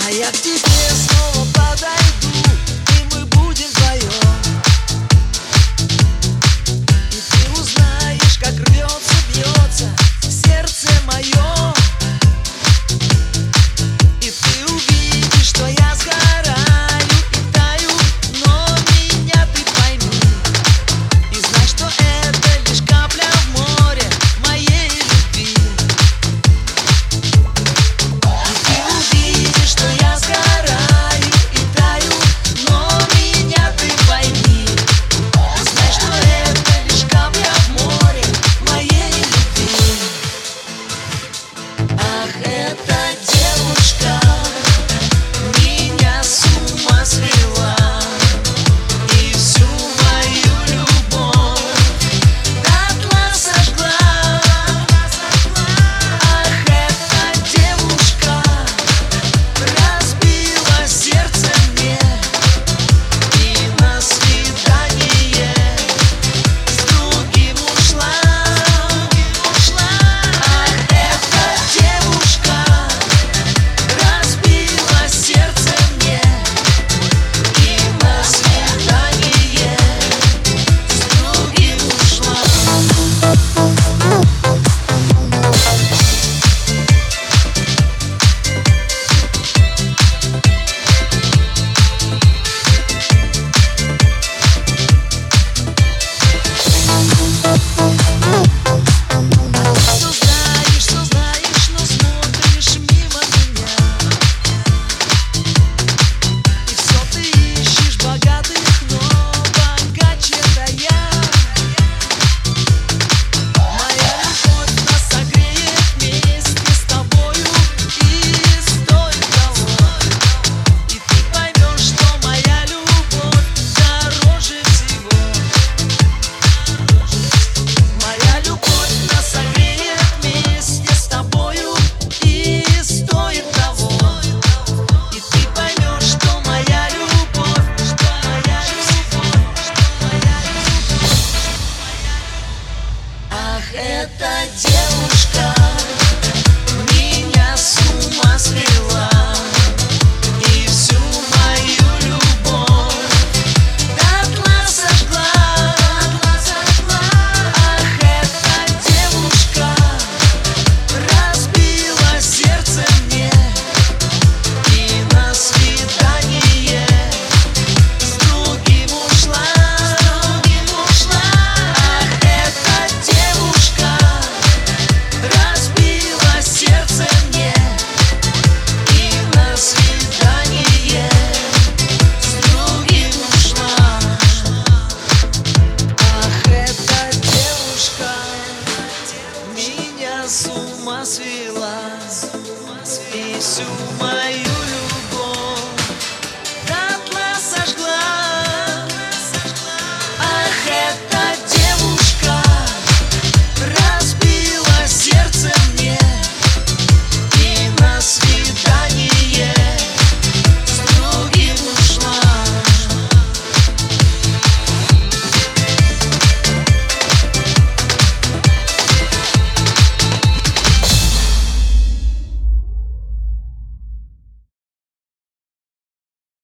А я к тебе снова подойду, и мы будем вдвоем. И ты узнаешь, как рвется, бьется сердце мое. И ты увидишь, что я сгораю и таю, но меня ты пойми и знай, что это лишь капля в море моей любви. И ты увидишь, что я сгораю и таю, но меня ты пойми и знай, что это лишь капля в море моей любви. Ах, эта девушка меня с ума свела, и всю мою любовь дотла сожгла. Ах, эта девушка разбила сердце мне и на свидание с другим ушла. Ах, эта девушка разбила сердце мне и на свидание с другим ушла. Что знаешь, но смотришь мимо меня. И все ты ищешь богатых, но богаче-то я. Моя любовь нас согреет вместе с тобою и стоит того. И ты поймешь, что моя любовь дороже всего. Моя любовь нас согреет вместе с тобою и стоит того. И ты поймешь, что моя любовь, что моя любовь, что моя любовь. Ах, эта девушка меня с ума свела, и всю мою любовь дотла сожгла. Ах, эта девушка разбила сердце мне и на свидание с другим ушла. Ах, эта девушка разбила сердце мне и на свидание с другим ушла. Ах, эта девушка меня с ума свела и всю мою